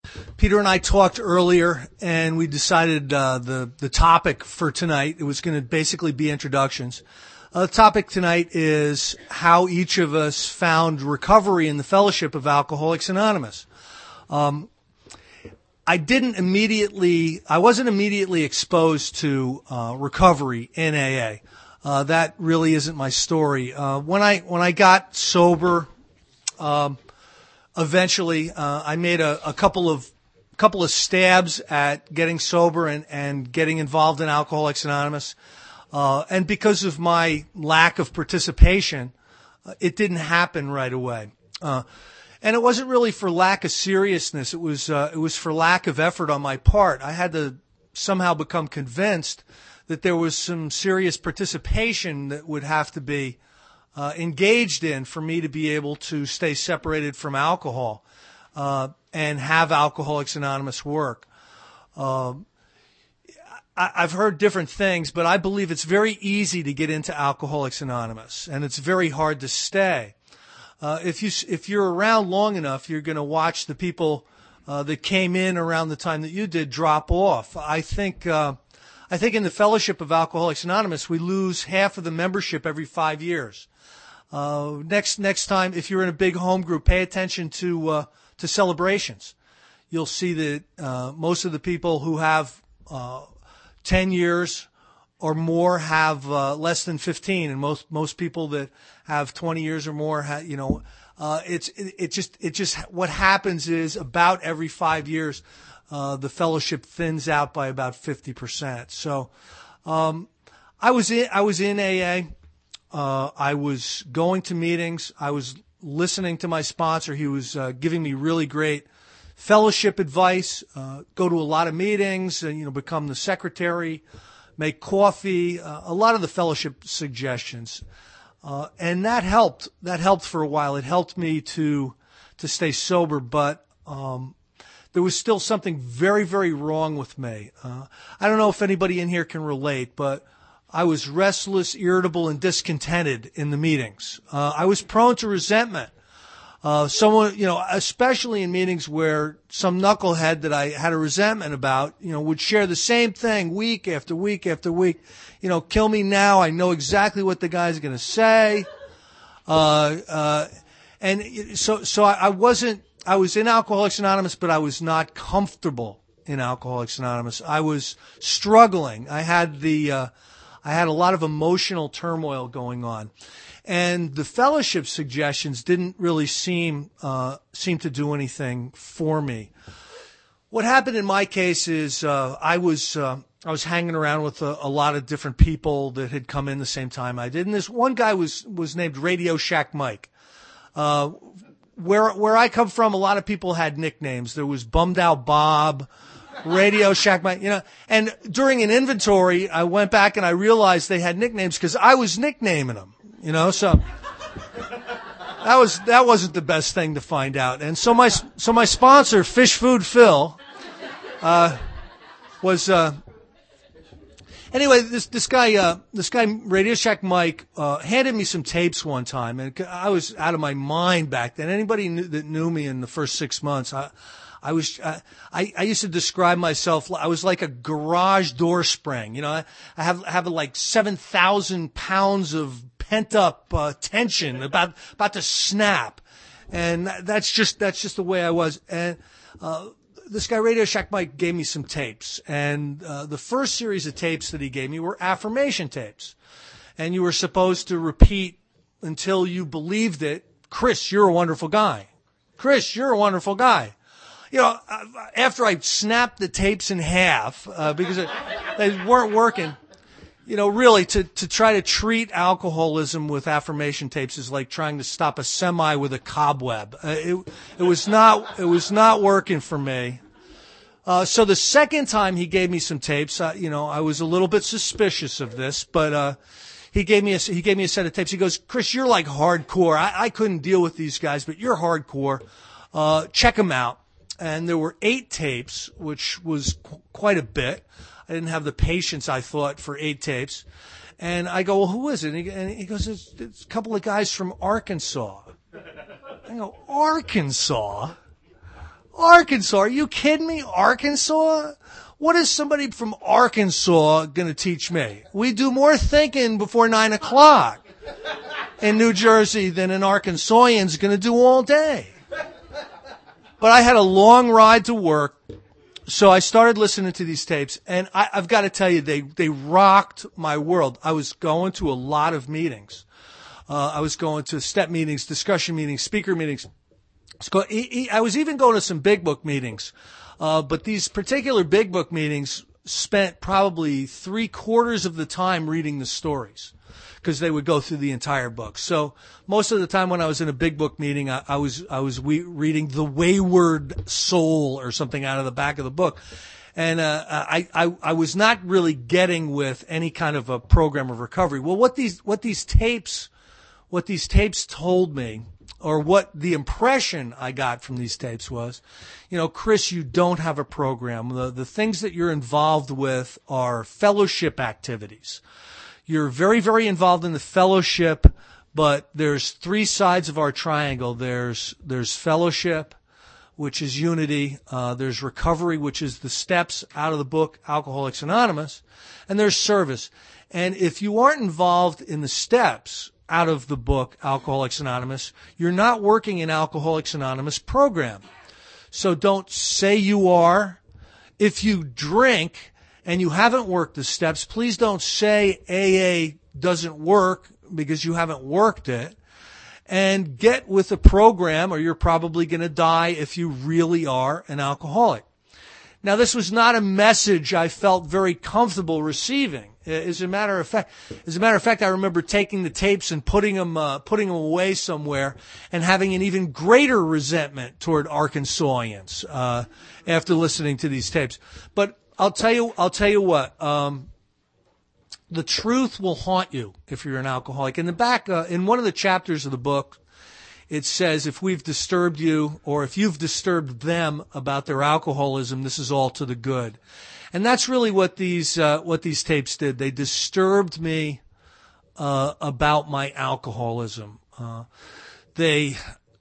Peter and I talked earlier, and we decided the topic for tonight, it was going to basically be introductions. The topic tonight is how each of us found recovery in the Fellowship of Alcoholics Anonymous. I wasn't immediately exposed to recovery in AA. That really isn't my story. When I got sober, eventually, I made a couple of stabs at getting sober and getting involved in Alcoholics Anonymous. And because of my lack of participation, it didn't happen right away. And it wasn't really for lack of seriousness. It was for lack of effort on my part. I had to somehow become convinced that there was some serious participation that would have to be engaged in for me to be able to stay separated from alcohol and have Alcoholics Anonymous work. I've heard different things, but I believe it's very easy to get into Alcoholics Anonymous, and it's very hard to stay. If you're around long enough, you're going to watch the people that came in around the time that you did drop off. I think in the Fellowship of Alcoholics Anonymous, we lose half of the membership every 5 years. Next time, if you're in a big home group, pay attention to celebrations. You'll see that most of the people who have 10 years or more have less than 15, and most people that have 20 years or more it just what happens is about every 5 years the fellowship thins out by about 50%. So I was in AA. I was going to meetings. I was listening to my sponsor. He was giving me really great fellowship advice. Go to a lot of meetings and become the secretary, make coffee, a lot of the fellowship suggestions. And that helped. That helped for a while. It helped me to stay sober, but there was still something very, very wrong with me. I don't know if anybody in here can relate, but I was restless, irritable, and discontented in the meetings. I was prone to resentment. Someone, especially in meetings where some knucklehead that I had a resentment about, would share the same thing week after week after week. Kill me now. I know exactly what the guy's going to say. And so I was in Alcoholics Anonymous, but I was not comfortable in Alcoholics Anonymous. I was struggling. I had a lot of emotional turmoil going on. And the fellowship suggestions didn't really seem to do anything for me. What happened in my case is I was hanging around with a lot of different people that had come in the same time I did, and this one guy was named Radio Shack Mike. Where I come from, a lot of people had nicknames. There was Bummed Out Bob, Radio Shack Mike, And during an inventory, I went back and I realized they had nicknames because I was nicknaming them. So that wasn't the best thing to find out. And so my sponsor, Fish Food Phil, was anyway. This guy, Radio Shack Mike, handed me some tapes one time, and I was out of my mind back then. Anybody that knew me in the first 6 months, I used to describe myself. I was like a garage door spring. I have like 7,000 pounds of pent up tension about to snap, and that's just the way I was. And this guy Radio Shack Mike gave me some tapes, and the first series of tapes that he gave me were affirmation tapes, and you were supposed to repeat until you believed it. Chris, you're a wonderful guy. Chris, you're a wonderful guy. After I snapped the tapes in half because they weren't working. Really, to try to treat alcoholism with affirmation tapes is like trying to stop a semi with a cobweb. It was not working for me. So the second time he gave me some tapes, I was a little bit suspicious of this, but he gave me a set of tapes. He goes, Chris, you're like hardcore. I couldn't deal with these guys, but you're hardcore. Check them out. And there were 8 tapes, which was quite a bit. I didn't have the patience, I thought, for 8 tapes. And I go, well, who is it? And he goes, it's a couple of guys from Arkansas. I go, Arkansas? Arkansas? Are you kidding me? Arkansas? What is somebody from Arkansas going to teach me? We do more thinking before 9 o'clock in New Jersey than an Arkansasian's going to do all day. But I had a long ride to work, so I started listening to these tapes, and I've got to tell you, they rocked my world. I was going to a lot of meetings. I was going to step meetings, discussion meetings, speaker meetings. I was even going to some big book meetings. But these particular big book meetings spent probably 3/4 of the time reading the stories, because they would go through the entire book. So most of the time when I was in a big book meeting, I was reading The Wayward Soul or something out of the back of the book. And I was not really getting with any kind of a program of recovery. Well, what these tapes told me, or what the impression I got from these tapes was, Chris, you don't have a program. The things that you're involved with are fellowship activities. You're very, very involved in the fellowship, but there's 3 sides of our triangle. There's fellowship, which is unity. There's recovery, which is the steps out of the book, Alcoholics Anonymous. And there's service. And if you aren't involved in the steps out of the book, Alcoholics Anonymous, you're not working in Alcoholics Anonymous program. So don't say you are. If you drink and you haven't worked the steps, please don't say AA doesn't work because you haven't worked it. And get with a program, or you're probably going to die if you really are an alcoholic. Now, this was not a message I felt very comfortable receiving. As a matter of fact, I remember taking the tapes and putting them away somewhere, and having an even greater resentment toward Arkansasians after listening to these tapes. But I'll tell you what. The truth will haunt you if you're an alcoholic. In the back, in one of the chapters of the book, it says, if we've disturbed you, or if you've disturbed them about their alcoholism, this is all to the good. And that's really what these tapes did. They disturbed me about my alcoholism. They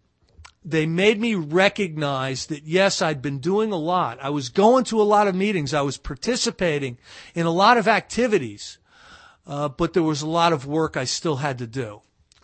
made me recognize that, yes, I'd been doing a lot. I was going to a lot of meetings. I was participating in a lot of activities. But there was a lot of work I still had to do.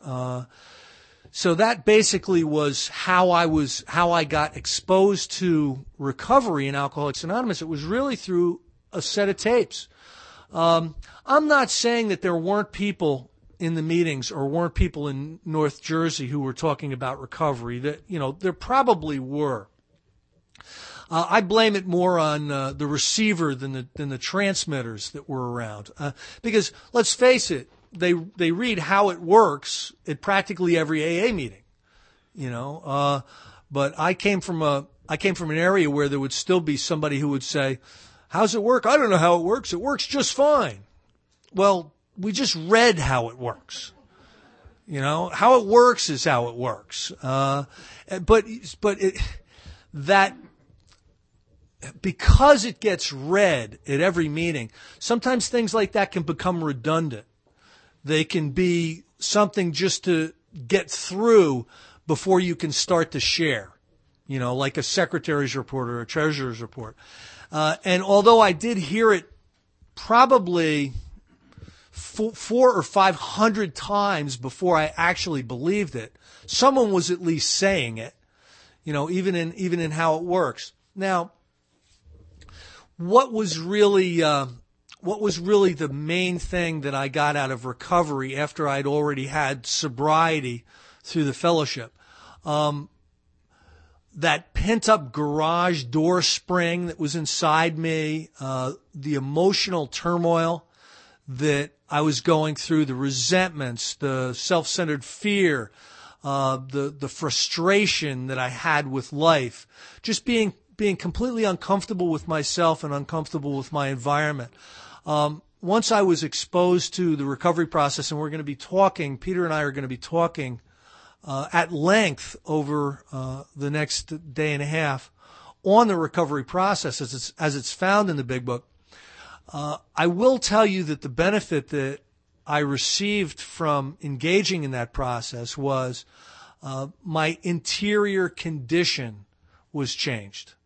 So that basically was how I got exposed to recovery in Alcoholics Anonymous. It was really through a set of tapes. I'm not saying that there weren't people in the meetings or weren't people in North Jersey who were talking about recovery. That, there probably were. I blame it more on the receiver than the transmitters that were around. Because let's face it, they read how it works at practically every AA meeting, But I came from an area where there would still be somebody who would say, "How's it work? I don't know how it works. It works just fine." Well, we just read how it works. How it works is how it works. Because it gets read at every meeting, sometimes things like that can become redundant. They can be something just to get through before you can start to share, like a secretary's report or a treasurer's report. And although I did hear it probably 400 or 500 times before I actually believed it, someone was at least saying it, even in how it works. Now, what was really the main thing that I got out of recovery after I'd already had sobriety through the fellowship? That pent-up garage door spring that was inside me, the emotional turmoil that I was going through, the resentments, the self-centered fear, the frustration that I had with life, just being completely uncomfortable with myself and uncomfortable with my environment. Once I was exposed to the recovery process, and we're going to be talking, Peter and I are going to be talking at length over the next day and a half on the recovery process as it's found in the Big Book. I will tell you that the benefit that I received from engaging in that process was my interior condition was changed.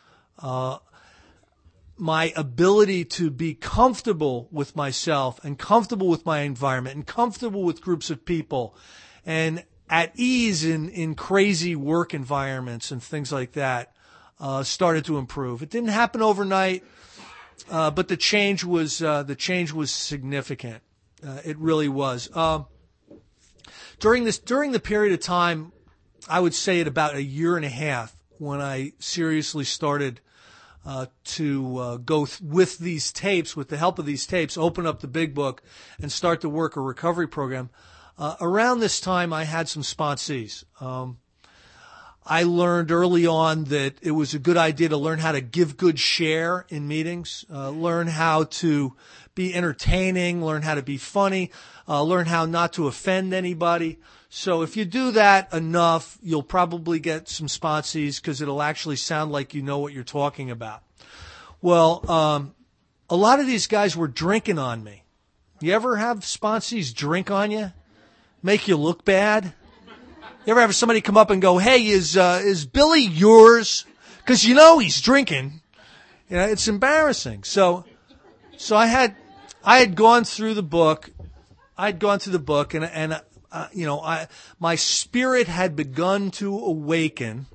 My ability to be comfortable with myself and comfortable with my environment and comfortable with groups of people and at ease in crazy work environments and things like that started to improve. It didn't happen overnight, but the change was significant. It really was. During the period of time, I would say at about a year and a half, when I seriously started to go with these tapes, with the help of these tapes, open up the Big Book and start to work a recovery program. Around this time, I had some sponsees. I learned early on that it was a good idea to learn how to give good share in meetings, learn how to be entertaining, learn how to be funny, learn how not to offend anybody. So if you do that enough, you'll probably get some sponsees because it'll actually sound like you know what you're talking about. Well, a lot of these guys were drinking on me. You ever have sponsees drink on you? Make you look bad? You ever have somebody come up and go, "Hey, is Billy yours?" Because you know he's drinking. You know, it's embarrassing. So I had gone through the book. And my spirit had begun to awaken,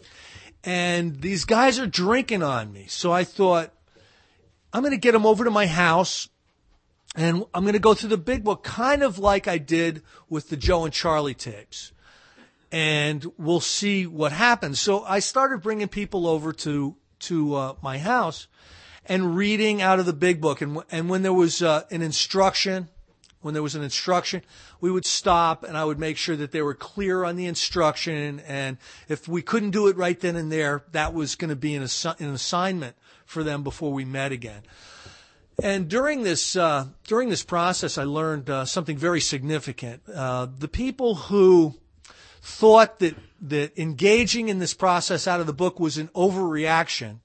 and these guys are drinking on me. So I thought, I'm going to get them over to my house, and I'm going to go through the Big Book, kind of like I did with the Joe and Charlie tapes, and we'll see what happens. So I started bringing people over to my house and reading out of the Big Book, and when there was an instruction. When there was an instruction, we would stop and I would make sure that they were clear on the instruction. And if we couldn't do it right then and there, that was going to be an assignment for them before we met again. And during this process, I learned something very significant. The people who thought that engaging in this process out of the book was an overreaction,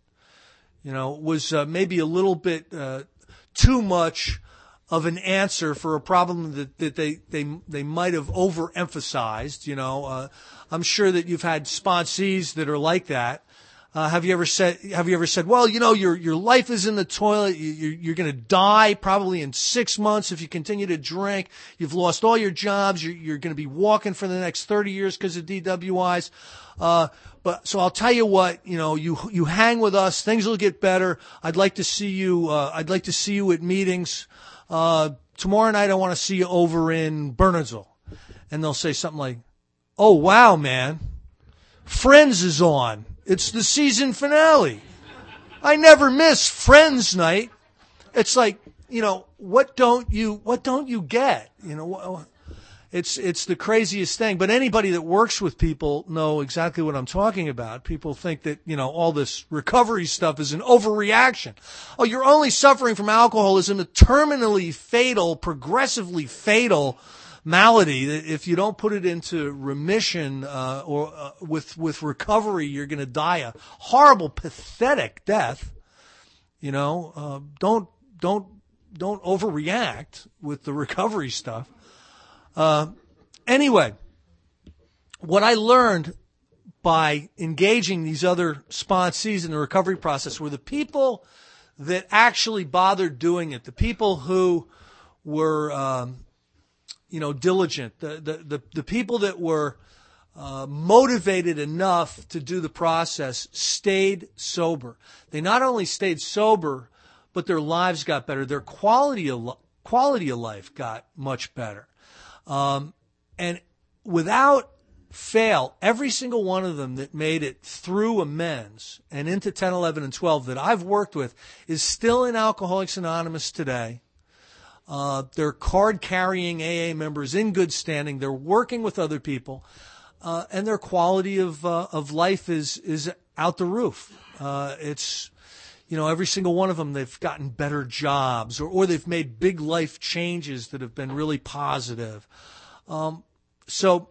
was maybe a little bit too much of an answer for a problem that they might have overemphasized. I'm sure that you've had sponsees that are like that. Have you ever said, well, your life is in the toilet. You're going to die probably in 6 months if you continue to drink. You've lost all your jobs. You're going to be walking for the next 30 years because of DWIs. But so I'll tell you what, you hang with us. Things will get better. I'd like to see you at meetings. Tomorrow night I want to see you over in Bernardsville. And they'll say something like, "Oh, wow, man. Friends is on. It's the season finale. I never miss Friends night." It's like, what don't you get? It's the craziest thing. But anybody that works with people know exactly what I'm talking about. People think that, all this recovery stuff is an overreaction. Oh, you're only suffering from alcoholism, a terminally fatal, progressively fatal malady. That if you don't put it into remission or with recovery, you're going to die a horrible, pathetic death. Don't overreact with the recovery stuff. Anyway, what I learned by engaging these other sponsees in the recovery process were the people that actually bothered doing it, the people who were, diligent, the people that were motivated enough to do the process stayed sober. They not only stayed sober, but their lives got better. Their quality of life got much better. And without fail, every single one of them that made it through amends and into 10, 11, and 12 that I've worked with is still in Alcoholics Anonymous today. They're card-carrying AA members in good standing. They're working with other people, and their quality of life is out the roof. It's every single one of them, they've gotten better jobs or they've made big life changes that have been really positive. So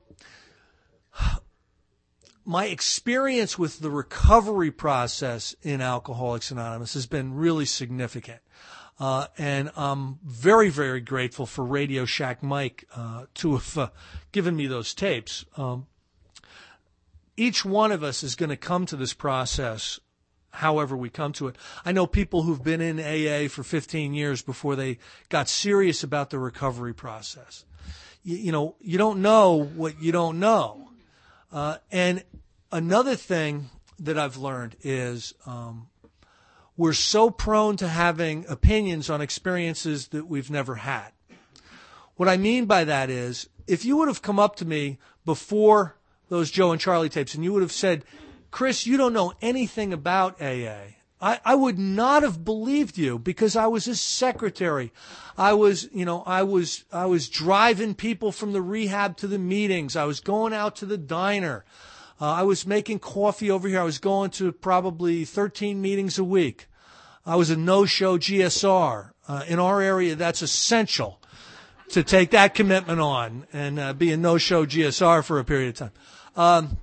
my experience with the recovery process in Alcoholics Anonymous has been really significant. And I'm very, very grateful for Radio Shack Mike to have given me those tapes. each one of us is going to come to this process however we come to it. I know people who've been in AA for 15 years before they got serious about the recovery process. You don't know what you don't know. And another thing that I've learned is we're so prone to having opinions on experiences that we've never had. What I mean by that is, if you would have come up to me before those Joe and Charlie tapes and you would have said, Chris, you don't know anything about AA, I would not have believed you, because I was his secretary. I was driving people from the rehab to the meetings. I was going out to the diner. I was making coffee over here. I was going to probably 13 meetings a week. I was a no-show GSR. In our area, that's essential to take that commitment on and be a no-show GSR for a period of time.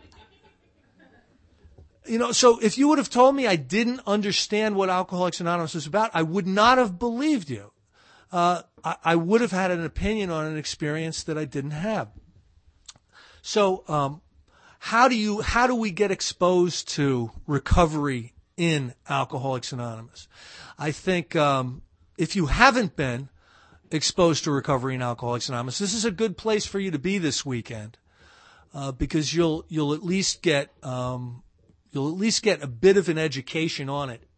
So if you would have told me I didn't understand what Alcoholics Anonymous was about, I would not have believed you. I would have had an opinion on an experience that I didn't have. So how do we get exposed to recovery in Alcoholics Anonymous? I think if you haven't been exposed to recovery in Alcoholics Anonymous, this is a good place for you to be this weekend, because you'll at least get a bit of an education on it.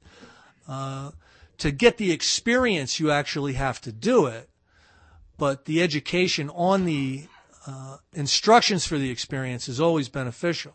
To get the experience, you actually have to do it, but the education on the instructions for the experience is always beneficial.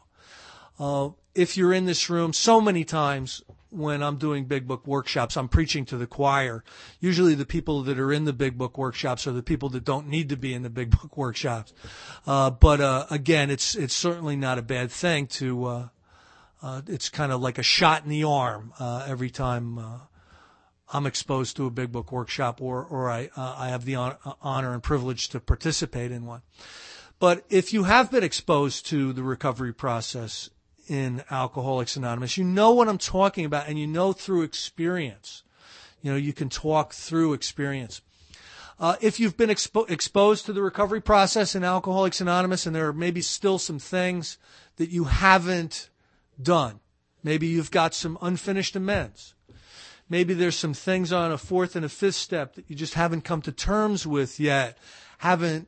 If you're in this room, so many times when I'm doing Big Book workshops, I'm preaching to the choir. Usually the people that are in the Big Book workshops are the people that don't need to be in the Big Book workshops. But again, it's certainly not a bad thing to, it's kind of like a shot in the arm every time I'm exposed to a Big Book workshop or I have the honor and privilege to participate in one. But if you have been exposed to the recovery process in Alcoholics Anonymous, you know what I'm talking about, and you know through experience. You can talk through experience. If you've been exposed to the recovery process in Alcoholics Anonymous and there are maybe still some things that you haven't done, maybe you've got some unfinished amends. Maybe there's some things on a fourth and a fifth step that you just haven't come to terms with yet, haven't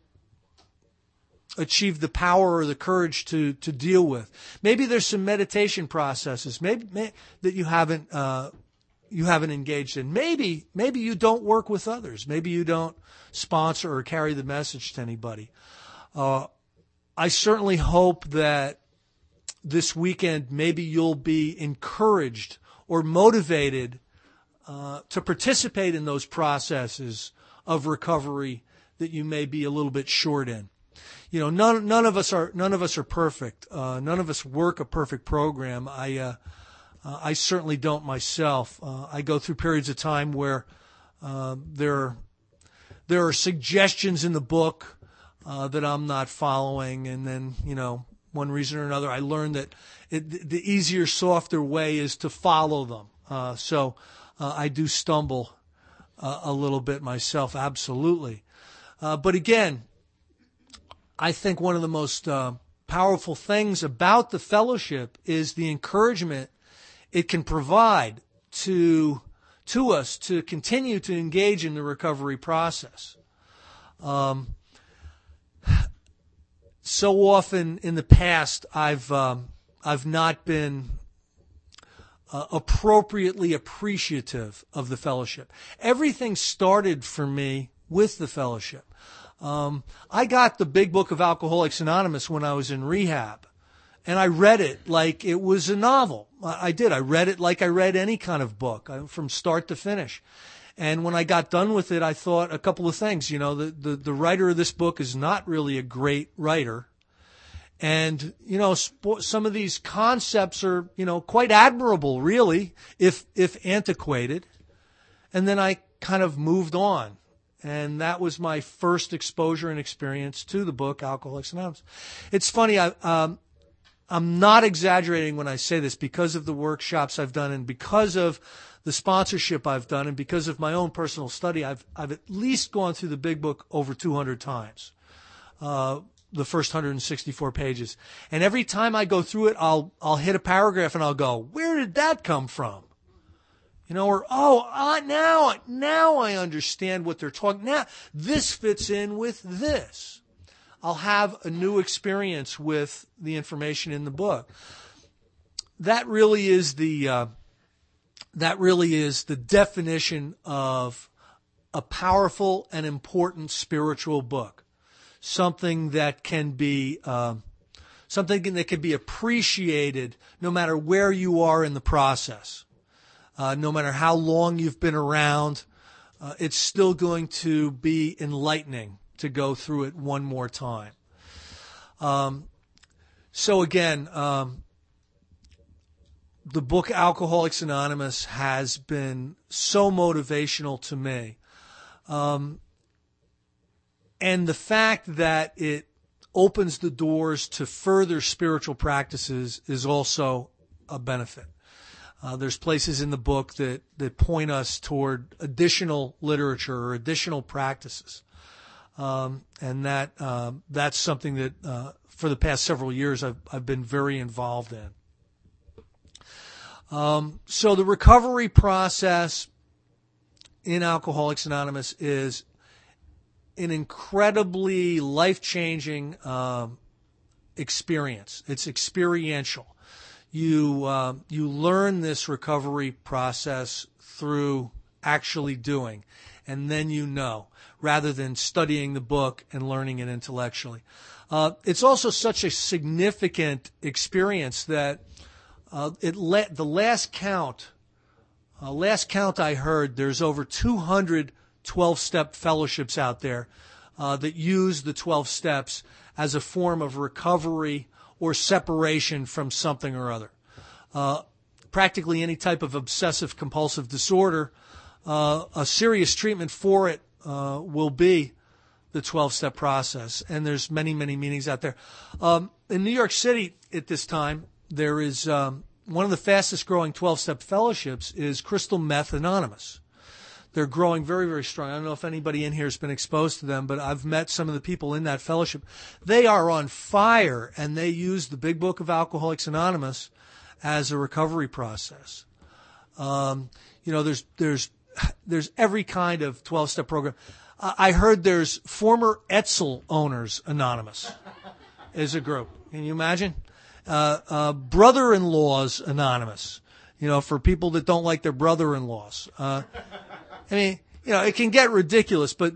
achieved the power or the courage to deal with. Maybe there's some meditation processes maybe that you haven't engaged in. Maybe you don't work with others. Maybe you don't sponsor or carry the message to anybody. I certainly hope that this weekend maybe you'll be encouraged or motivated to participate in those processes of recovery that you may be a little bit short in. None of us are perfect. None of us work a perfect program. I certainly don't myself. I go through periods of time where there are suggestions in the book that I'm not following, and then one reason or another, I learned that the easier, softer way is to follow them. So I do stumble a little bit myself, absolutely. But again, I think one of the most powerful things about the fellowship is the encouragement it can provide to us to continue to engage in the recovery process. So often in the past, I've not been appropriately appreciative of the fellowship. Everything started for me with the fellowship. I got the Big Book of Alcoholics Anonymous when I was in rehab, and I read it like it was a novel. I did. I read it like I read any kind of book, from start to finish. And when I got done with it, I thought a couple of things. The writer of this book is not really a great writer. And, some of these concepts are, quite admirable, really, if antiquated. And then I kind of moved on. And that was my first exposure and experience to the book, Alcoholics Anonymous. It's funny, I'm not exaggerating when I say this, because of the workshops I've done and because of the sponsorship I've done and because of my own personal study. I've at least gone through the Big Book over 200 times. the first 164 pages. And every time I go through it, I'll hit a paragraph and I'll go, where did that come from? Or, now I understand what they're talking. Now, this fits in with this. I'll have a new experience with the information in the book. That really is the definition of a powerful and important spiritual book. Something that can be appreciated no matter where you are in the process. No matter how long you've been around, it's still going to be enlightening to go through it one more time. So again, the book Alcoholics Anonymous has been so motivational to me. And the fact that it opens the doors to further spiritual practices is also a benefit. There's places in the book that point us toward additional literature or additional practices. And that's something that for the past several years I've been very involved in. So the recovery process in Alcoholics Anonymous is an incredibly life-changing experience. It's experiential. You learn this recovery process through actually doing, and then rather than studying the book and learning it intellectually. It's also such a significant experience that the last count I heard, there's over 200 12-step fellowships out there that use the 12 steps as a form of recovery or separation from something or other. Practically any type of obsessive compulsive disorder, a serious treatment for it will be the 12-step process. And there's many, many meanings out there. In New York City at this time, there is one of the fastest growing 12-step fellowships is Crystal Meth Anonymous. They're growing very, very strong. I don't know if anybody in here has been exposed to them, but I've met some of the people in that fellowship. They are on fire, and they use the Big Book of Alcoholics Anonymous as a recovery process. There's every kind of 12-step program. I heard there's former Etzel Owners Anonymous as a group. Can you imagine? Brother-in-laws Anonymous. For people that don't like their brother-in-laws. It can get ridiculous, but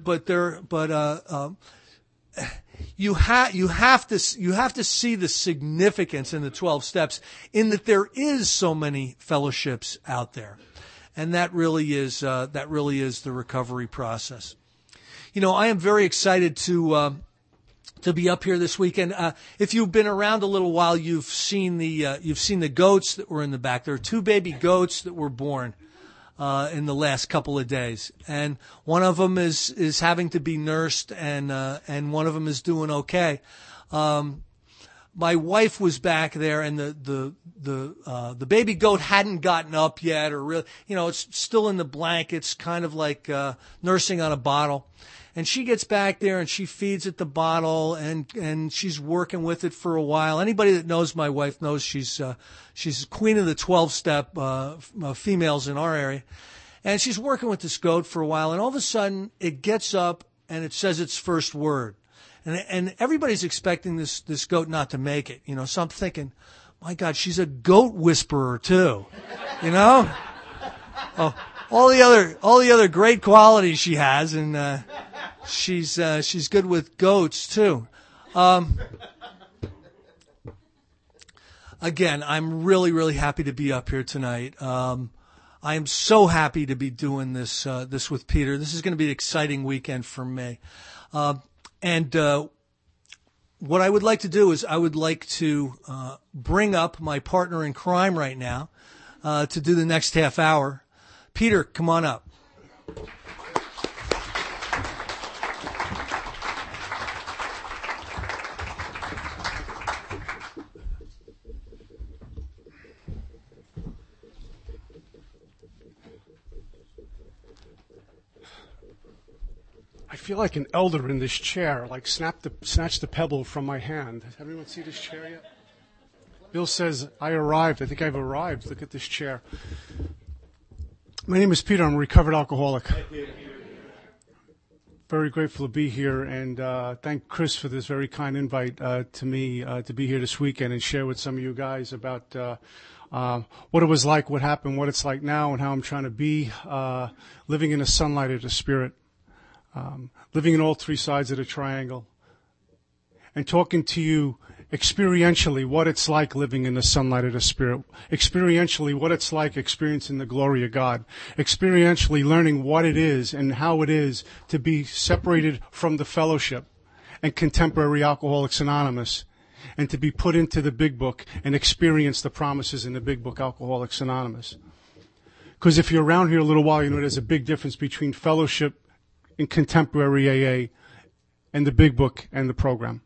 you have to see the significance in the 12 steps in that there is so many fellowships out there, and that really is the recovery process. I am very excited to be up here this weekend. If you've been around a little while, you've seen the goats that were in the back. There are 2 baby goats that were born in the last couple of days, and one of them is having to be nursed, and one of them is doing okay. My wife was back there, and the baby goat hadn't gotten up yet, or really, it's still in the blankets, kind of like nursing on a bottle. And she gets back there and she feeds it the bottle, and she's working with it for a while. Anybody that knows my wife knows she's queen of the 12-step females in our area. And she's working with this goat for a while, and all of a sudden it gets up and it says its first word. And everybody's expecting this goat not to make it. So I'm thinking, my God, she's a goat whisperer too. Oh, all the other great qualities she has, and she's good with goats too. Again, I'm really, really happy to be up here tonight. I am so happy to be doing this with Peter. This is going to be an exciting weekend for me. And what I would like to do is I would like to bring up my partner in crime right now to do the next half hour. Peter, come on up. feel like an elder in this chair, like snatch the pebble from my hand. Has everyone see this chair yet? Bill says, I arrived. I think I've arrived. Look at this chair. My name is Peter. I'm a recovered alcoholic. Very grateful to be here, and thank Chris for this very kind invite to me to be here this weekend and share with some of you guys about what it was like, what happened, what it's like now, and how I'm trying to be living in the sunlight of the Spirit, living in all three sides of the triangle, and talking to you experientially what it's like living in the sunlight of the Spirit, experientially what it's like experiencing the glory of God, experientially learning what it is and how it is to be separated from the fellowship and contemporary Alcoholics Anonymous, and to be put into the big book and experience the promises in the big book Alcoholics Anonymous. Because if you're around here a little while, you know there's a big difference between fellowship in contemporary AA and the big book and the program.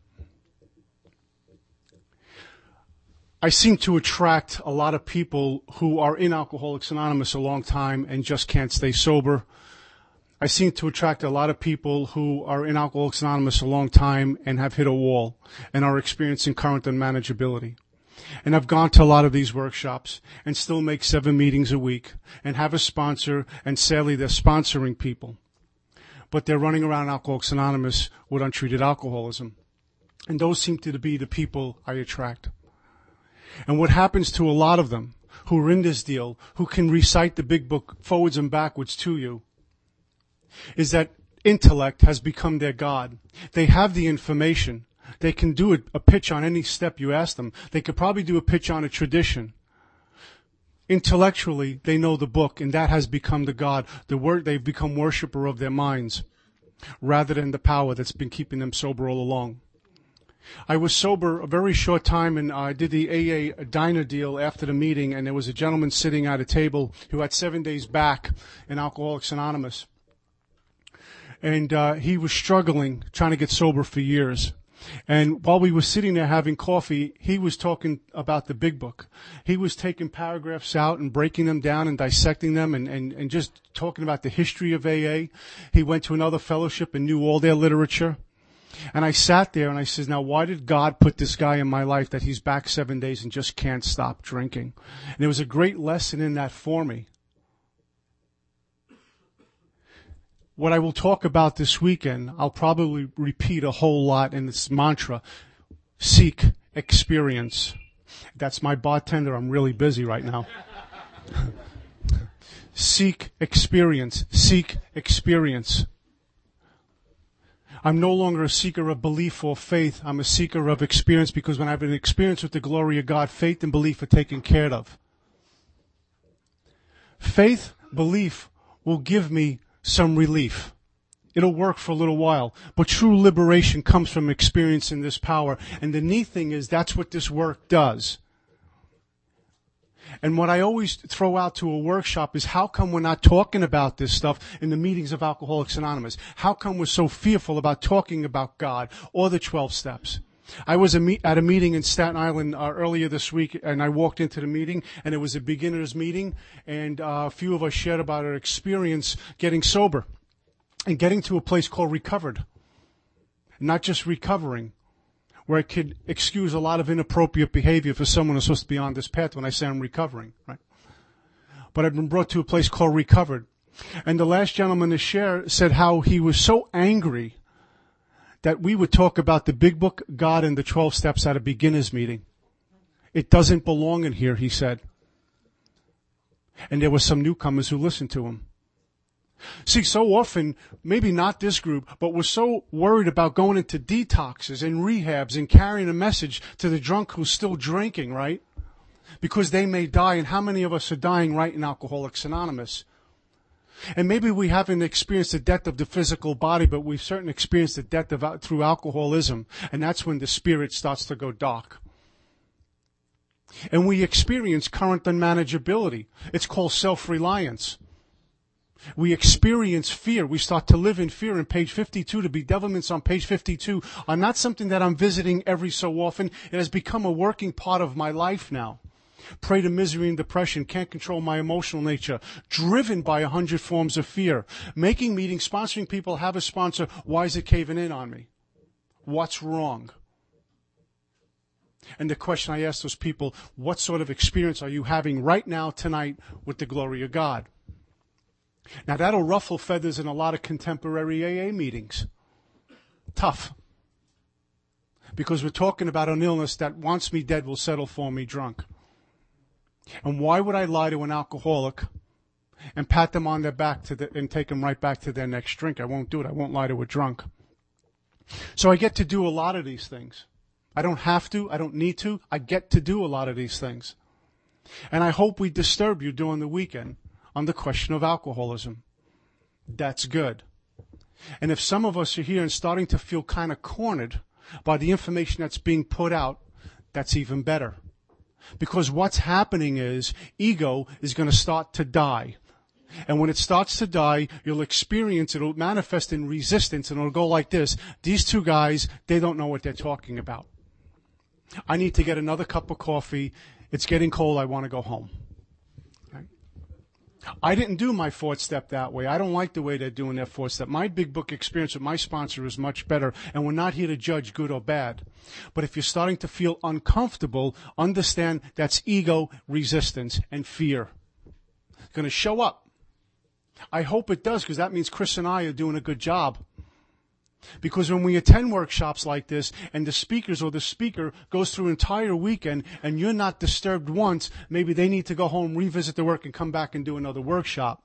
I seem to attract a lot of people who are in Alcoholics Anonymous a long time and just can't stay sober. I seem to attract a lot of people who are in Alcoholics Anonymous a long time and have hit a wall and are experiencing current unmanageability. And I've gone to a lot of these workshops and still make 7 meetings a week and have a sponsor, and sadly they're sponsoring people. But they're running around Alcoholics Anonymous with untreated alcoholism. And those seem to be the people I attract. And what happens to a lot of them who are in this deal, who can recite the big book forwards and backwards to you, is that intellect has become their God. They have the information. They can do a pitch on any step you ask them. They could probably do a pitch on a tradition. Intellectually, they know the book, and that has become the God. They've become worshiper of their minds rather than the power that's been keeping them sober all along. I was sober a very short time, and I did the AA diner deal after the meeting, and there was a gentleman sitting at a table who had 7 days back in Alcoholics Anonymous. And he was struggling, trying to get sober for years. And while we were sitting there having coffee, he was talking about the big book. He was taking paragraphs out and breaking them down and dissecting them and just talking about the history of AA. He went to another fellowship and knew all their literature. And I sat there and I said, now why did God put this guy in my life that he's back 7 days and just can't stop drinking? And there was a great lesson in that for me. What I will talk about this weekend, I'll probably repeat a whole lot in this mantra: seek experience. That's my bartender. I'm really busy right now. Seek experience. Seek experience. I'm no longer a seeker of belief or faith. I'm a seeker of experience, because when I have an experience with the glory of God, faith and belief are taken care of. Faith, belief will give me some relief. It'll work for a little while, but true liberation comes from experiencing this power. And the neat thing is that's what this work does. And what I always throw out to a workshop is, how come we're not talking about this stuff in the meetings of Alcoholics Anonymous? How come we're so fearful about talking about God or the 12 steps? I was at a meeting in Staten Island earlier this week, and I walked into the meeting, and it was a beginner's meeting, and a few of us shared about our experience getting sober and getting to a place called recovered. Not just recovering, where I could excuse a lot of inappropriate behavior for someone who's supposed to be on this path when I say I'm recovering, right? But I've been brought to a place called recovered. And the last gentleman to share said how he was so angry that we would talk about the big book, God, and the 12 steps at a beginner's meeting. It doesn't belong in here, he said. And there were some newcomers who listened to him. See, so often, maybe not this group, but we're so worried about going into detoxes and rehabs and carrying a message to the drunk who's still drinking, right? Because they may die, and how many of us are dying right in Alcoholics Anonymous? And maybe we haven't experienced the death of the physical body, but we've certainly experienced the death through alcoholism, and that's when the spirit starts to go dark. And we experience current unmanageability. It's called self-reliance. We experience fear. We start to live in fear. And page 52, the bedevilments on page 52 are not something that I'm visiting every so often. It has become a working part of my life now. Prey to misery and depression, can't control my emotional nature, driven by 100 forms of fear. Making meetings, sponsoring people, have a sponsor. Why is it caving in on me? What's wrong? And the question I ask those people, what sort of experience are you having right now, tonight, with the glory of God? Now that'll ruffle feathers in a lot of contemporary AA meetings. Tough. Because we're talking about an illness that wants me dead will settle for me drunk. And why would I lie to an alcoholic and pat them on their back and take them right back to their next drink? I won't do it. I won't lie to a drunk. So I get to do a lot of these things. I don't have to. I don't need to. I get to do a lot of these things. And I hope we disturb you during the weekend on the question of alcoholism. That's good. And if some of us are here and starting to feel kind of cornered by the information that's being put out, that's even better. Because what's happening is ego is going to start to die. And when it starts to die, you'll experience, it'll manifest in resistance, and it'll go like this. These two guys, they don't know what they're talking about. I need to get another cup of coffee. It's getting cold. I want to go home. Right? I didn't do my fourth step that way. I don't like the way they're doing their fourth step. My big book experience with my sponsor is much better, and we're not here to judge good or bad. But if you're starting to feel uncomfortable, understand that's ego, resistance, and fear. It's going to show up. I hope it does, because that means Chris and I are doing a good job. Because when we attend workshops like this, and the speakers or the speaker goes through an entire weekend, and you're not disturbed once, maybe they need to go home, revisit their work, and come back and do another workshop.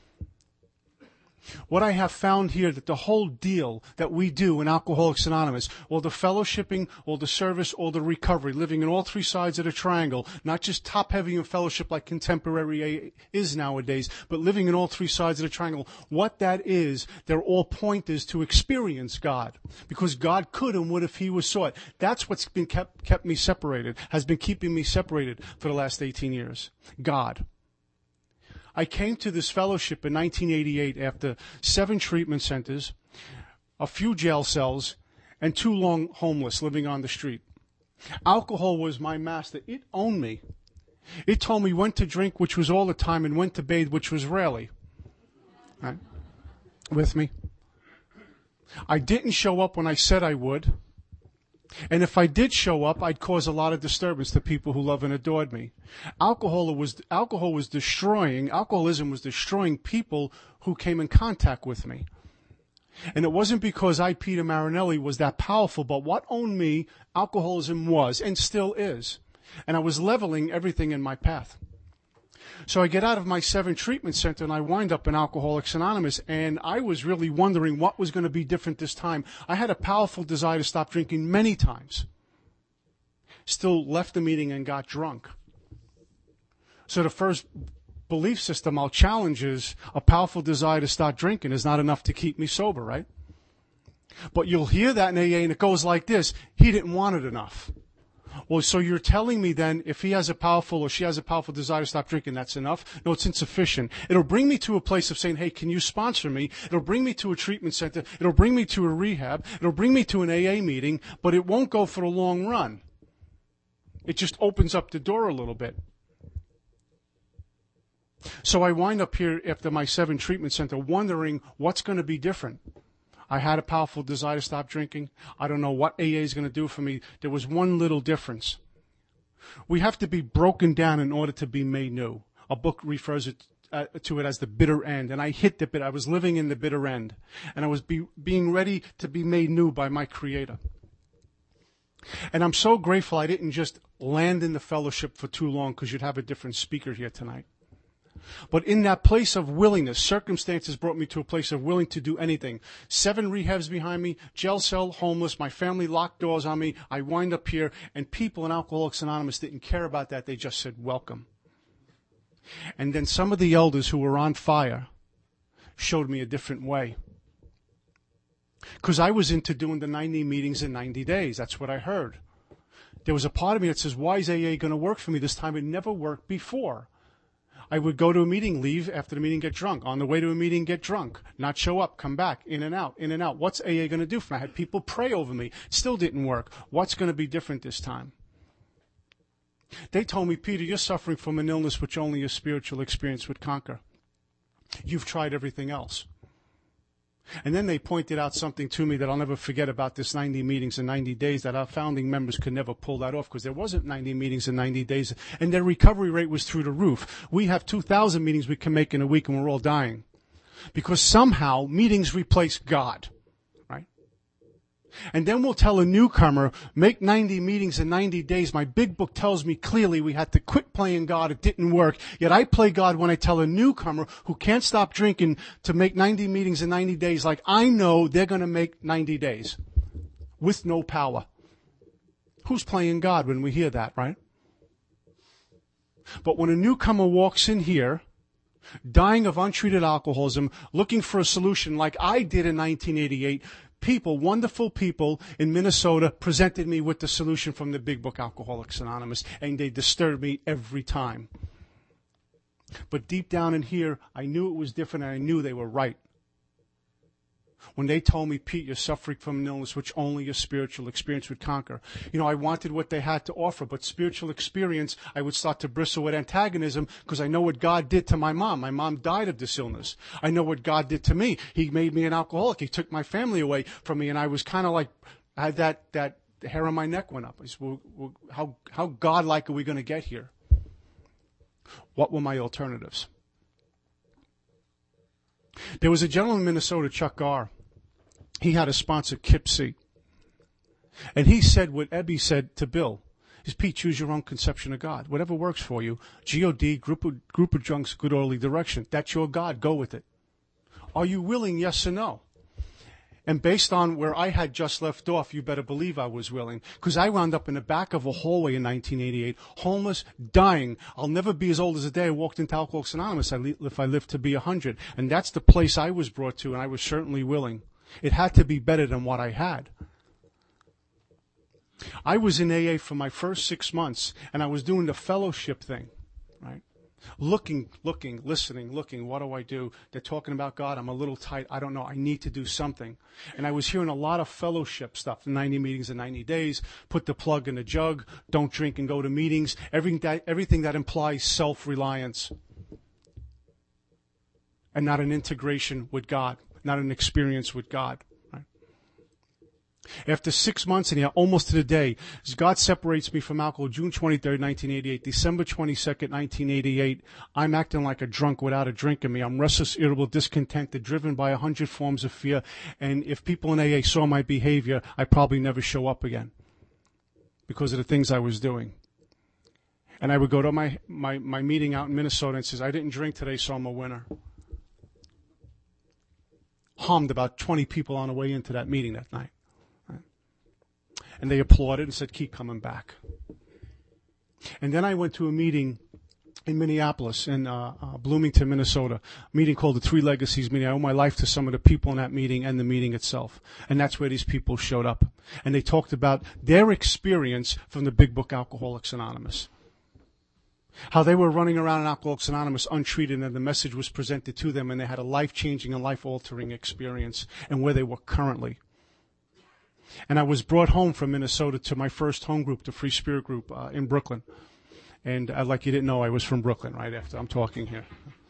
What I have found here, that the whole deal that we do in Alcoholics Anonymous, or the fellowshipping, or the service, or the recovery, living in all three sides of the triangle, not just top-heavy in fellowship like contemporary AA is nowadays, but living in all three sides of the triangle, what that is, they're all pointers to experience God. Because God could and would if He was sought. That's what's been kept me separated, has been keeping me separated for the last 18 years. God. I came to this fellowship in 1988 after 7 treatment centers, a few jail cells, and 2 long homeless living on the street. Alcohol was my master. It owned me. It told me when to drink, which was all the time, and when to bathe, which was rarely. Right? With me? I didn't show up when I said I would. And if I did show up, I'd cause a lot of disturbance to people who love and adored me. Alcoholism was destroying people who came in contact with me. And it wasn't because I, Peter Marinelli, was that powerful, but what owned me, alcoholism was, and still is. And I was leveling everything in my path. So I get out of my 7 treatment center and I wind up in Alcoholics Anonymous, and I was really wondering what was going to be different this time. I had a powerful desire to stop drinking many times. Still left the meeting and got drunk. So the first belief system I'll challenge is a powerful desire to stop drinking is not enough to keep me sober, right? But you'll hear that in AA and it goes like this: he didn't want it enough. Well, so you're telling me then if he has a powerful or she has a powerful desire to stop drinking, that's enough? No, it's insufficient. It'll bring me to a place of saying, hey, can you sponsor me? It'll bring me to a treatment center. It'll bring me to a rehab. It'll bring me to an AA meeting, but it won't go for the long run. It just opens up the door a little bit. So I wind up here after my 7 treatment center wondering what's going to be different. I had a powerful desire to stop drinking. I don't know what AA is going to do for me. There was one little difference. We have to be broken down in order to be made new. A book refers to it as the bitter end. And I hit the bit. I was living in the bitter end. And I was being ready to be made new by my Creator. And I'm so grateful I didn't just land in the fellowship for too long, because you'd have a different speaker here tonight. But in that place of willingness, circumstances brought me to a place of willing to do anything. 7 rehabs behind me, jail cell, homeless, my family locked doors on me. I wind up here, and people in Alcoholics Anonymous didn't care about that. They just said, welcome. And then some of the elders who were on fire showed me a different way. Because I was into doing the 90 meetings in 90 days. That's what I heard. There was a part of me that says, why is AA going to work for me this time? It never worked before. I would go to a meeting, leave after the meeting, get drunk. On the way to a meeting, get drunk. Not show up, come back, in and out, in and out. What's AA going to do for me? I had people pray over me. Still didn't work. What's going to be different this time? They told me, Peter, you're suffering from an illness which only a spiritual experience would conquer. You've tried everything else. And then they pointed out something to me that I'll never forget about this 90 meetings in 90 days, that our founding members could never pull that off because there wasn't 90 meetings in 90 days, and their recovery rate was through the roof. We have 2,000 meetings we can make in a week, and we're all dying. Because somehow meetings replace God. And then we'll tell a newcomer, make 90 meetings in 90 days. My big book tells me clearly we had to quit playing God. It didn't work. Yet I play God when I tell a newcomer who can't stop drinking to make 90 meetings in 90 days, like I know they're going to make 90 days with no power. Who's playing God when we hear that, right? But when a newcomer walks in here, dying of untreated alcoholism, looking for a solution like I did in 1988, people, wonderful people in Minnesota presented me with the solution from the big book, Alcoholics Anonymous, and they disturbed me every time. But deep down in here, I knew it was different, and I knew they were right. When they told me, Pete, you're suffering from an illness which only a spiritual experience would conquer. I wanted what they had to offer, but spiritual experience, I would start to bristle with antagonism because I know what God did to my mom. My mom died of this illness. I know what God did to me. He made me an alcoholic. He took my family away from me, and I was kind of like, I had that hair on my neck went up. I said, well, how God-like are we going to get here? What were my alternatives? There was a gentleman in Minnesota, Chuck Garr. He had a sponsor, Kip C. And he said what Ebby said to Bill, is Pete, choose your own conception of God. Whatever works for you. G.O.D., group of drunks, good orderly direction. That's your God. Go with it. Are you willing, yes or no? And based on where I had just left off, you better believe I was willing. Because I wound up in the back of a hallway in 1988, homeless, dying. I'll never be as old as the day I walked into Alcoholics Anonymous if I live to be 100. And that's the place I was brought to, and I was certainly willing. It had to be better than what I had. I was in AA for my first 6 months, and I was doing the fellowship thing, right? Looking, listening, looking. What do I do? They're talking about God. I'm a little tight. I don't know. I need to do something. And I was hearing a lot of fellowship stuff. 90 meetings in 90 days. Put the plug in the jug. Don't drink and go to meetings. Everything that implies self-reliance. And not an integration with God. Not an experience with God. After 6 months and almost to the day, God separates me from alcohol June 23rd, 1988. December 22nd, 1988, I'm acting like a drunk without a drink in me. I'm restless, irritable, discontented, driven by 100 forms of fear. And if people in AA saw my behavior, I'd probably never show up again because of the things I was doing. And I would go to my meeting out in Minnesota and says, I didn't drink today, so I'm a winner. Harmed about 20 people on the way into that meeting that night. And they applauded and said, keep coming back. And then I went to a meeting in Minneapolis, in Bloomington, Minnesota, a meeting called the Three Legacies meeting. I owe my life to some of the people in that meeting and the meeting itself. And that's where these people showed up. And they talked about their experience from the big book Alcoholics Anonymous. How they were running around in Alcoholics Anonymous untreated, and the message was presented to them, and they had a life-changing and life-altering experience, and where they were currently. And I was brought home from Minnesota to my first home group, the Free Spirit group in Brooklyn. And like you didn't know, I was from Brooklyn right after I'm talking here.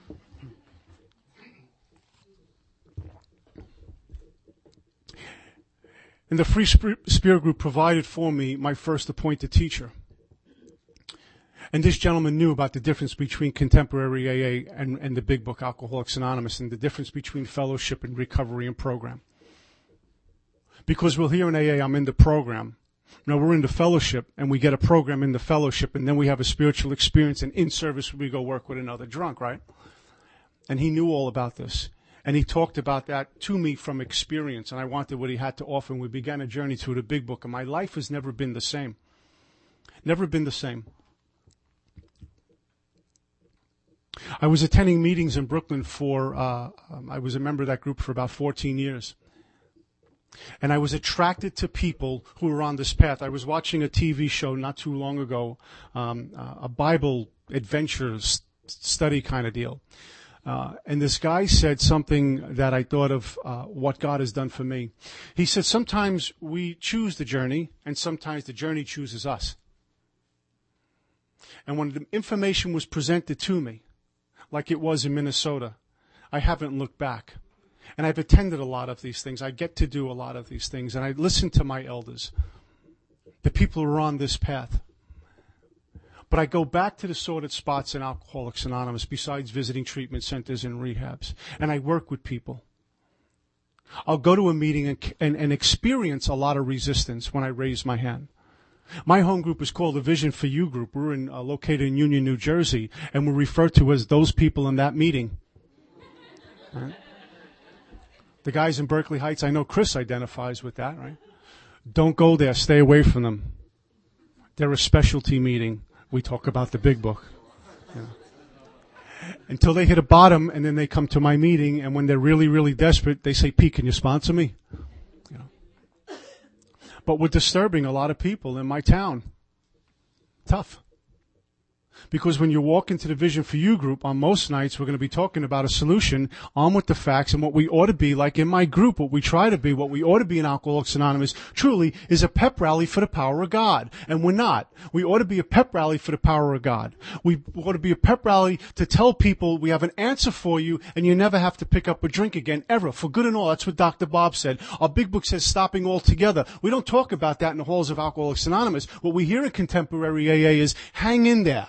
And the Free Spirit group provided for me my first appointed teacher. And this gentleman knew about the difference between contemporary AA and the big book Alcoholics Anonymous, and the difference between fellowship and recovery and program. Because we'll hear in AA, I'm in the program. No, we're in the fellowship, and we get a program in the fellowship, and then we have a spiritual experience, and in service we go work with another drunk, right? And he knew all about this. And he talked about that to me from experience, and I wanted what he had to offer, and we began a journey through the big book, and my life has never been the same. Never been the same. I was attending meetings in Brooklyn I was a member of that group for about 14 years. And I was attracted to people who were on this path. I was watching a TV show not too long ago, a Bible adventure study kind of deal. And this guy said something that I thought of what God has done for me. He said, sometimes we choose the journey, and sometimes the journey chooses us. And when the information was presented to me, like it was in Minnesota, I haven't looked back. And I've attended a lot of these things. I get to do a lot of these things. And I listen to my elders, the people who are on this path. But I go back to the sordid spots in Alcoholics Anonymous besides visiting treatment centers and rehabs. And I work with people. I'll go to a meeting and experience a lot of resistance when I raise my hand. My home group is called the Vision for You group. We're located in Union, New Jersey, and we're referred to as those people in that meeting. Right? The guys in Berkeley Heights, I know Chris identifies with that, right? Don't go there. Stay away from them. They're a specialty meeting. We talk about the big book. Yeah. Until they hit a bottom, and then they come to my meeting, and when they're really, really desperate, they say, Pete, can you sponsor me? You know. But we're disturbing a lot of people in my town. Tough. Because when you walk into the Vision for You group, on most nights we're going to be talking about a solution, on with the facts, and what we ought to be, like in my group, what we try to be, what we ought to be in Alcoholics Anonymous, truly is a pep rally for the power of God. And we're not. We ought to be a pep rally for the power of God. We ought to be a pep rally to tell people we have an answer for you, and you never have to pick up a drink again, ever, for good and all. That's what Dr. Bob said. Our big book says stopping altogether. We don't talk about that in the halls of Alcoholics Anonymous. What we hear in contemporary AA is, hang in there.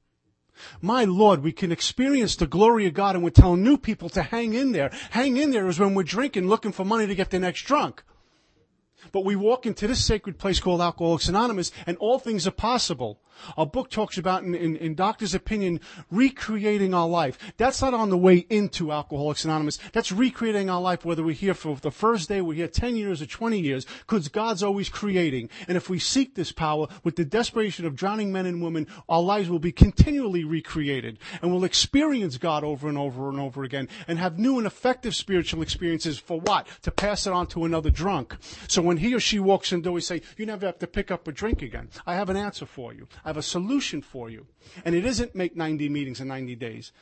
My Lord, we can experience the glory of God, and we're telling new people to hang in there. Hang in there is when we're drinking, looking for money to get the next drunk. But we walk into this sacred place called Alcoholics Anonymous, and all things are possible. Our book talks about, in Doctor's opinion, recreating our life. That's not on the way into Alcoholics Anonymous. That's recreating our life, whether we're here for the first day, we're here 10 years or 20 years, because God's always creating. And if we seek this power with the desperation of drowning men and women, our lives will be continually recreated. And we'll experience God over and over and over again, and have new and effective spiritual experiences for what? To pass it on to another drunk. So when he or she walks in the door, we say, you never have to pick up a drink again. I have an answer for you. I have a solution for you. And it isn't make 90 meetings in 90 days.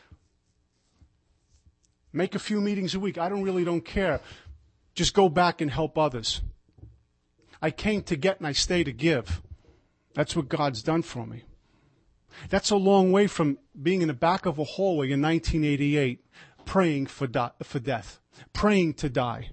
Make a few meetings a week. I don't care. Just go back and help others. I came to get and I stay to give. That's what God's done for me. That's a long way from being in the back of a hallway in 1988 praying for death, praying to die.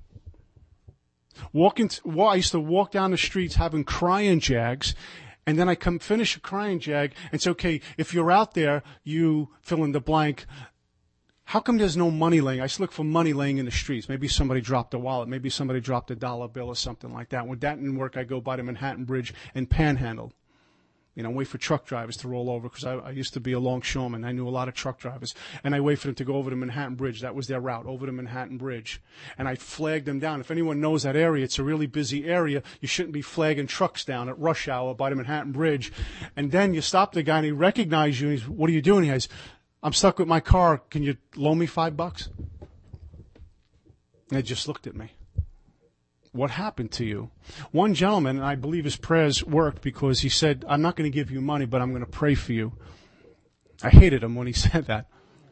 I used to walk down the streets having crying jags, and then I finish a crying jag and say, okay, if you're out there, you fill in the blank. How come there's no money laying? I used to look for money laying in the streets. Maybe somebody dropped a wallet. Maybe somebody dropped a dollar bill or something like that. When that didn't work, I go by the Manhattan Bridge and panhandle. Wait for truck drivers to roll over, because I used to be a longshoreman. I knew a lot of truck drivers. And I wait for them to go over to Manhattan Bridge. That was their route, over to Manhattan Bridge. And I flagged them down. If anyone knows that area, it's a really busy area. You shouldn't be flagging trucks down at rush hour by the Manhattan Bridge. And then you stop the guy and he recognizes you. And he's, what are you doing? He says, I'm stuck with my car. Can you loan me $5? And they just looked at me. What happened to you? One gentleman, and I believe his prayers worked, because he said, I'm not going to give you money, but I'm going to pray for you. I hated him when he said that.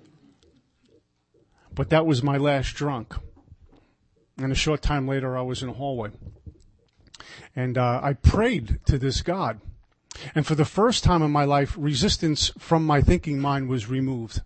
But that was my last drunk. And a short time later, I was in a hallway. And I prayed to this God. And for the first time in my life, resistance from my thinking mind was removed.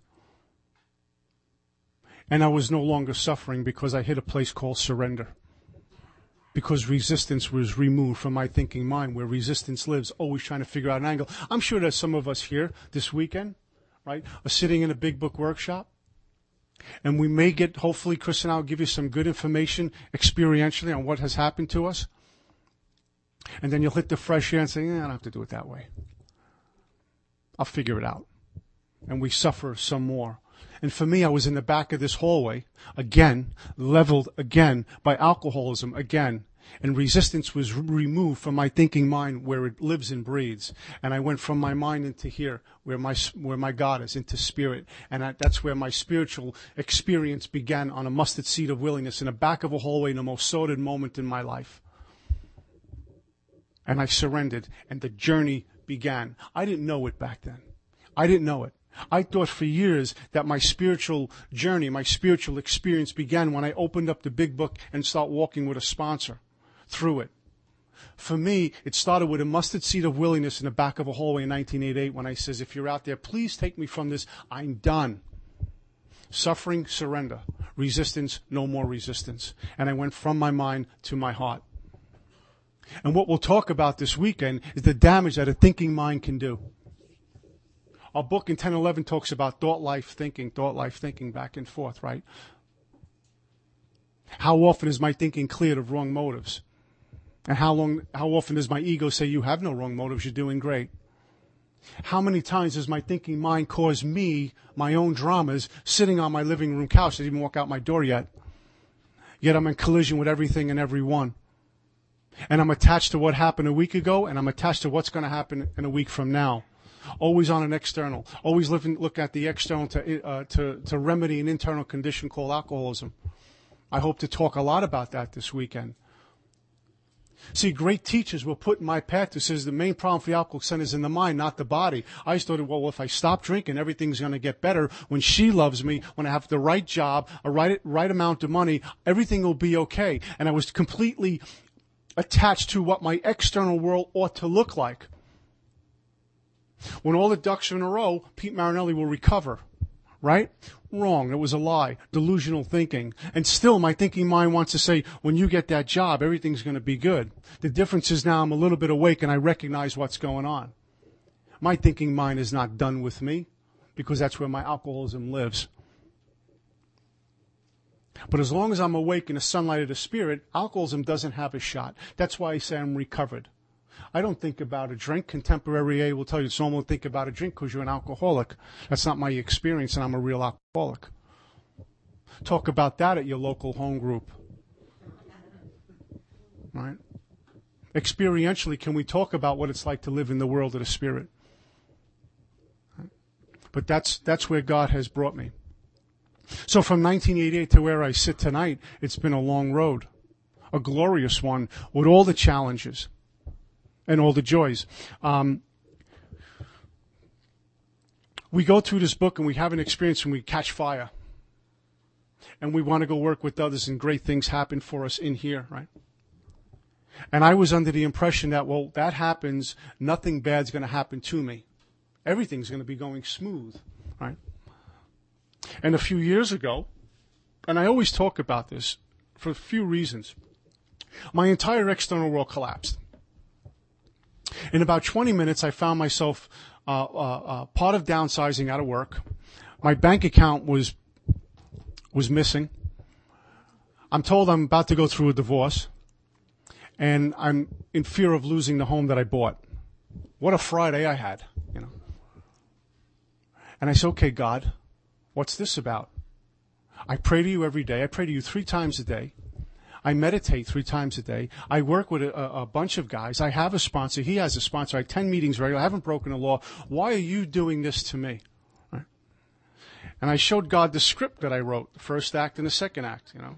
And I was no longer suffering, because I hit a place called surrender. Because resistance was removed from my thinking mind, where resistance lives, always trying to figure out an angle. I'm sure there's some of us here this weekend, right, are sitting in a big book workshop. And we may get, hopefully, Chris and I will give you some good information experientially on what has happened to us. And then you'll hit the fresh air and say, I don't have to do it that way. I'll figure it out. And we suffer some more. And for me, I was in the back of this hallway, again, leveled again by alcoholism again. And resistance was removed from my thinking mind, where it lives and breathes. And I went from my mind into here, where my God is, into spirit. And that's where my spiritual experience began, on a mustard seed of willingness, in the back of a hallway, in the most sordid moment in my life. And I surrendered, and the journey began. I didn't know it back then. I didn't know it. I thought for years that my spiritual journey, my spiritual experience began when I opened up the big book and started walking with a sponsor through it. For me, it started with a mustard seed of willingness in the back of a hallway in 1988 when I says, if you're out there, please take me from this. I'm done. Suffering, surrender. Resistance, no more resistance. And I went from my mind to my heart. And what we'll talk about this weekend is the damage that a thinking mind can do. Our book in 1011 talks about thought, life, thinking, back and forth, right? How often is my thinking cleared of wrong motives? And how often does my ego say, you have no wrong motives, you're doing great? How many times does my thinking mind cause me my own dramas sitting on my living room couch? I didn't even walk out my door yet. Yet I'm in collision with everything and everyone. And I'm attached to what happened a week ago, and I'm attached to what's going to happen in a week from now. Always on an external. Always look at the external to remedy an internal condition called alcoholism. I hope to talk a lot about that this weekend. See, great teachers were put in my path who says the main problem for the alcoholic son is in the mind, not the body. I started, well, if I stop drinking, everything's going to get better. When she loves me, when I have the right job, a right amount of money, everything will be okay. And I was completely attached to what my external world ought to look like. When all the ducks are in a row, Pete Marinelli will recover. Right? Wrong. It was a lie. Delusional thinking. And still my thinking mind wants to say, when you get that job, everything's going to be good. The difference is now I'm a little bit awake and I recognize what's going on. My thinking mind is not done with me because that's where my alcoholism lives. But as long as I'm awake in the sunlight of the spirit, alcoholism doesn't have a shot. That's why I say I'm recovered. I don't think about a drink. Contemporary A will tell you it's normal to think about a drink because you're an alcoholic. That's not my experience, and I'm a real alcoholic. Talk about that at your local home group. Right? Experientially, can we talk about what it's like to live in the world of the spirit? Right? But that's where God has brought me. So from 1988 to where I sit tonight, it's been a long road, a glorious one with all the challenges and all the joys. We go through this book and we have an experience and we catch fire. And we want to go work with others and great things happen for us in here, right? And I was under the impression that, well, that happens, nothing bad's going to happen to me. Everything's going to be going smooth, right? And a few years ago, and I always talk about this for a few reasons, my entire external world collapsed. In about 20 minutes, I found myself part of downsizing out of work. My bank account was missing. I'm told I'm about to go through a divorce, and I'm in fear of losing the home that I bought. What a Friday I had, you know. And I said, okay, God, what's this about? I pray to you every day. I pray to you 3 times a day. I meditate 3 times a day. I work with a bunch of guys. I have a sponsor. He has a sponsor. I attend meetings regularly. I haven't broken a law. Why are you doing this to me? Right? And I showed God the script that I wrote, the first act and the second act, you know.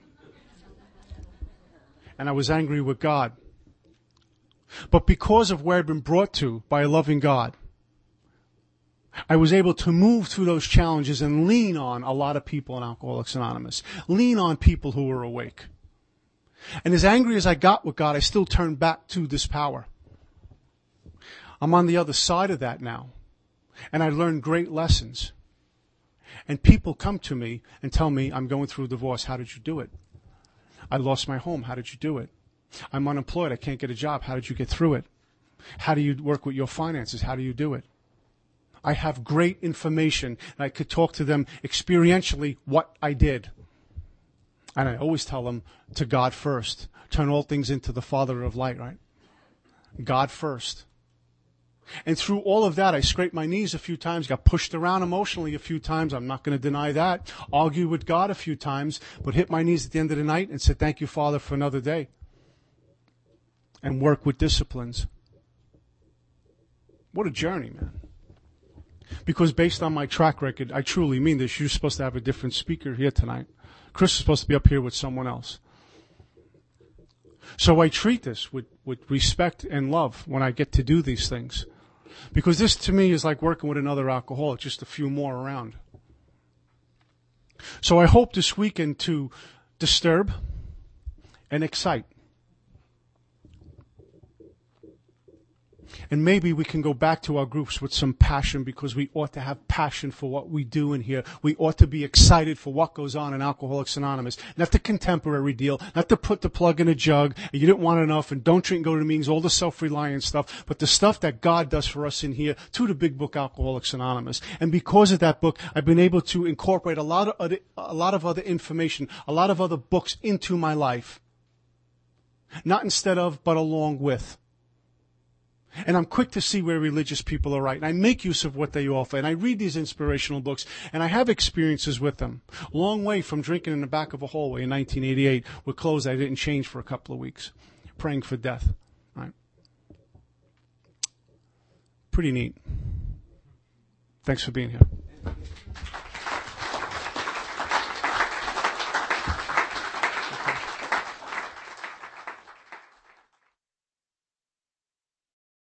And I was angry with God. But because of where I'd been brought to by a loving God, I was able to move through those challenges and lean on a lot of people in Alcoholics Anonymous. Lean on people who were awake. And as angry as I got with God, I still turned back to this power. I'm on the other side of that now. And I learned great lessons. And people come to me and tell me, I'm going through a divorce. How did you do it? I lost my home. How did you do it? I'm unemployed. I can't get a job. How did you get through it? How do you work with your finances? How do you do it? I have great information, and I could talk to them experientially what I did. And I always tell them to God first. Turn all things into the Father of light, right? God first. And through all of that, I scraped my knees a few times, got pushed around emotionally a few times. I'm not going to deny that. Argued with God a few times, but hit my knees at the end of the night and said, thank you, Father, for another day. And work with disciplines. What a journey, man. Because based on my track record, I truly mean this. You're supposed to have a different speaker here tonight. Chris is supposed to be up here with someone else. So I treat this with respect and love when I get to do these things. Because this to me is like working with another alcoholic, just a few more around. So I hope this weekend to disturb and excite. And maybe we can go back to our groups with some passion, because we ought to have passion for what we do in here. We ought to be excited for what goes on in Alcoholics Anonymous. Not the contemporary deal, not to put the plug in a jug, and you didn't want enough, and don't drink and go to the meetings, all the self-reliant stuff, but the stuff that God does for us in here to the big book Alcoholics Anonymous. And because of that book, I've been able to incorporate a lot of other information, a lot of other books into my life. Not instead of, but along with. And I'm quick to see where religious people are right. And I make use of what they offer. And I read these inspirational books. And I have experiences with them. Long way from drinking in the back of a hallway in 1988 with clothes I didn't change for a couple of weeks. Praying for death. Right? Pretty neat. Thanks for being here.